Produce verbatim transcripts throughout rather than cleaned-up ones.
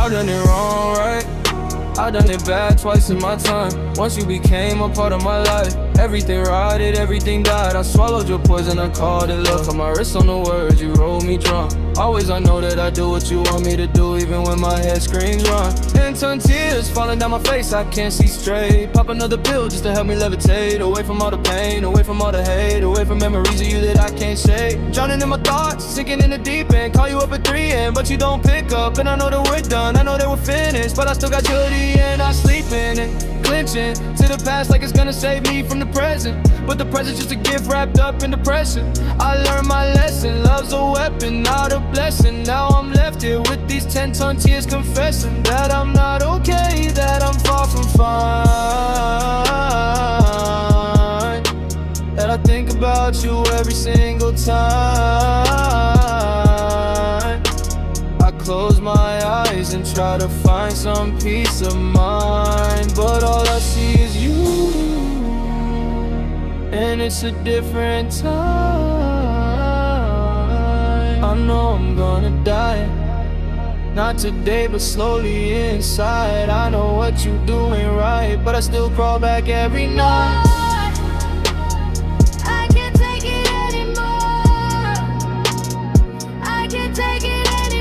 I done it wrong, right? I done it bad twice in my time. Once you became a part of my life, everything rotted, everything died. I swallowed your poison, I called it love. Put my wrist on the words, you rolled me drunk. Always I know that I do what you want me to do, even when my head screams run. And ton tears falling down my face, I can't see straight. Pop another pill just to help me levitate, away from all the pain, away from all the hate, away from memories of you that I can't shake. Drowning in my thoughts, sinking in the deep end. Call you up at three a m, but you don't pick up. And I know that we're done, I know that we're finished, but I still got your and I sleep in it, clinching to the past like it's gonna save me from the present. But the present's just a gift wrapped up in depression. I learned my lesson, love's a weapon, not a blessing. Now I'm left here with these ten ton tears confessing that I'm not okay, that I'm far from fine, that I think about you every single time. I close my eyes and try to find some peace of mind, but all I see is you, and it's a different time. I know I'm gonna die, not today but slowly inside. I know what you doing right, but I still crawl back every night. I can't take it anymore. I can't take it.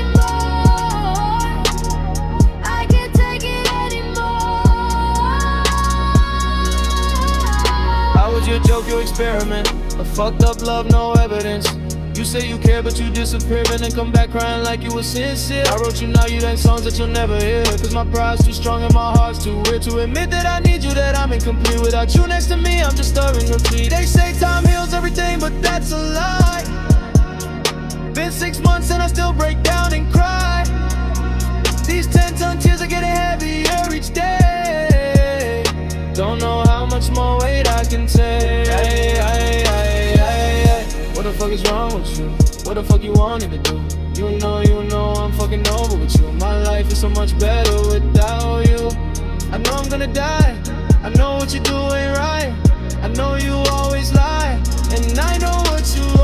Your joke, your experiment, a fucked up love, no evidence. You say you care, but you disappear and then come back crying like you were sincere. I wrote you now, you dance songs that you'll never hear, cause my pride's too strong and my heart's too weird to admit that I need you, that I'm incomplete. Without you next to me, I'm just stirring repeat. They say time heals everything, but that's a lie. Been six months and I still break down and cry. These ten ton tears are getting heavier each day. Don't know how much more weight I can take. Ay, ay, ay, ay, ay. What the fuck is wrong with you? What the fuck you wanted to do? You know, you know I'm fucking over with you. My life is so much better without you. I know I'm gonna die, I know what you do ain't right, I know you always lie, and I know what you